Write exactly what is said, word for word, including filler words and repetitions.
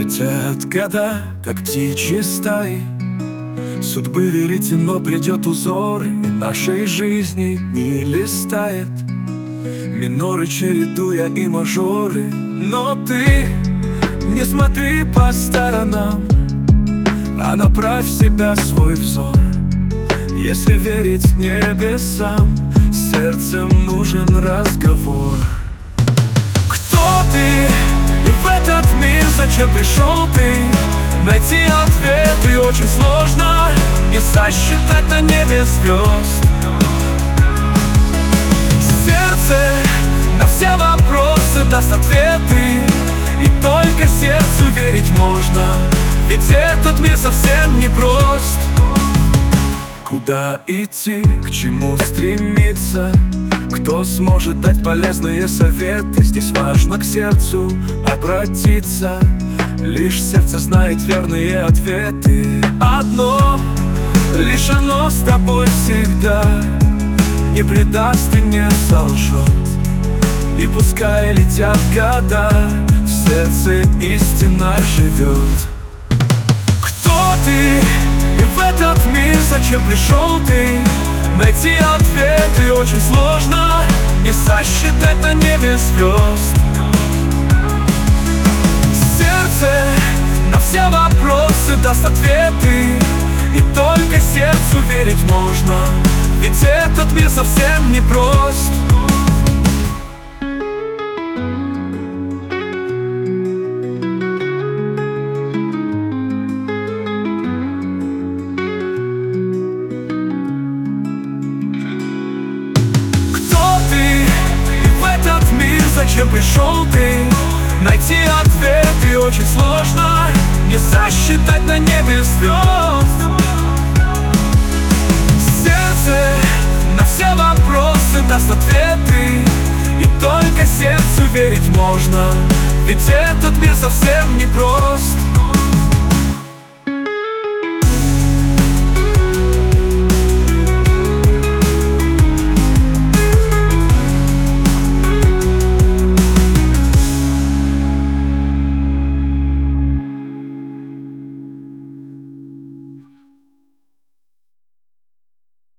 Летят года, как птичьи стаи, судьбы веретено придет узор, и нашей жизни не листает, миноры чередуя и мажоры. Но ты не смотри по сторонам, а направь в себя свой взор. Если верить небесам, сердцем нужен разговор. Кто ты? И в этот мир зачем пришел ты? Найти ответы очень сложно, и сосчитать на небе звезд. Сердце на все вопросы даст ответы, и только сердцу верить можно, ведь этот мир совсем не прост. Куда идти, к чему стремиться? Кто сможет дать полезные советы? Здесь важно к сердцу обратиться, лишь сердце знает верные ответы. Одно, лишь оно с тобой всегда, не предаст и не солжет. И пускай летят года, в сердце истина живет. Кто ты? И в этот мир зачем пришел ты? Найти ответы очень сложно, не сосчитать на небе звезд. Сердце на все вопросы даст ответы, и только сердцу верить можно, ведь этот мир совсем не прост. Зачем пришел ты? Найти ответы очень сложно, не сосчитать на небе звезд. Сердце на все вопросы даст ответы, и только сердцу верить можно, ведь этот мир совсем не прост.